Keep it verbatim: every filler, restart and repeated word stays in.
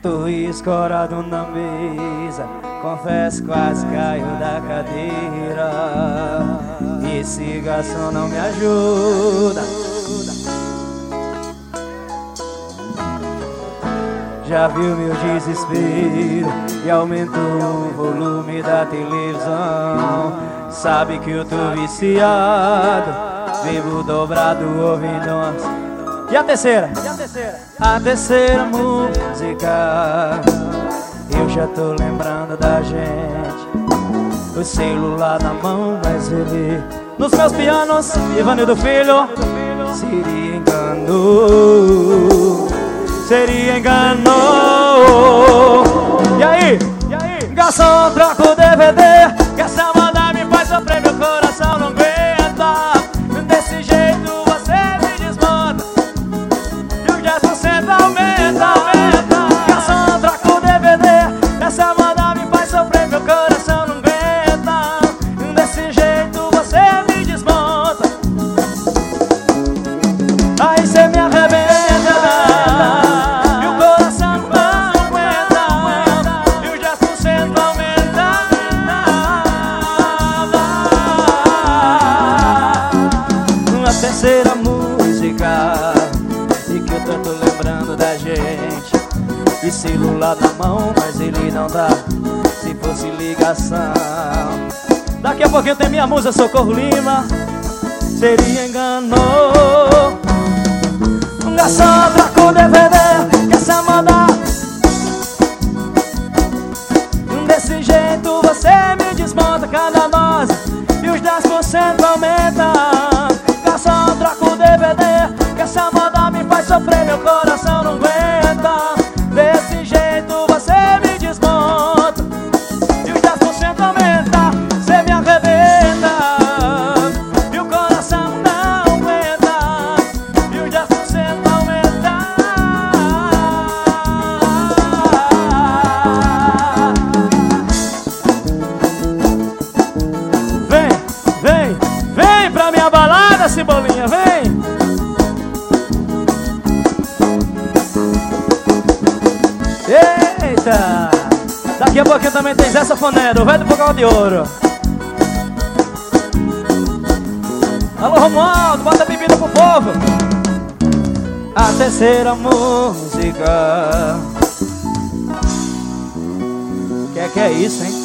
Tô escorado na mesa, confesso quase caiu da cadeira. Esse garçom não me ajuda. Já viu meu desespero e aumentou o volume da televisão. Sabe que eu tô viciado, vivo dobrado ouvindo umas... E a terceira? E a terceira? A terceira música. Eu já tô lembrando da gente. O celular na mão, mas ele... Nos meus pianos, Ivanildo Filho. Seria engano, seria engano. E aí? E aí? Garçom, troca o D V D, que essa moda me faz sofrer, meu coração não aguenta. Desse jeito você me desmonta e o dez por cento aumenta, aumenta. Garçom, troca o D V D, que essa moda me faz sofrer, meu coração não aguenta. Desse jeito você me desmonta, aí cê me arrebenta. Terceira música, e que eu tô, tô lembrando da gente. E celular na mão, mas ele não dá. Se fosse ligação. Daqui a pouquinho tem minha musa Socorro Lima. Seria engano. Um garçom, troca o D V D, que essa moda. Desse jeito você me desmonta cada nós e os dez por cento aumenta. Garçom, troca o D V D, que essa moda me faz sofrer, meu coração não aguenta. Desse jeito você me desmonta e os dez por cento aumenta. Cê me arrebenta e o coração não aguenta e os dez por cento aumenta. Vem, vem, vem pra minha balada, Cebolinha, vem! Eita! Daqui a pouquinho também tem Zé Safoneiro, o velho do Focal de Ouro. Alô, Romualdo, bota a bebida pro povo. A terceira música. Que é que é isso, hein?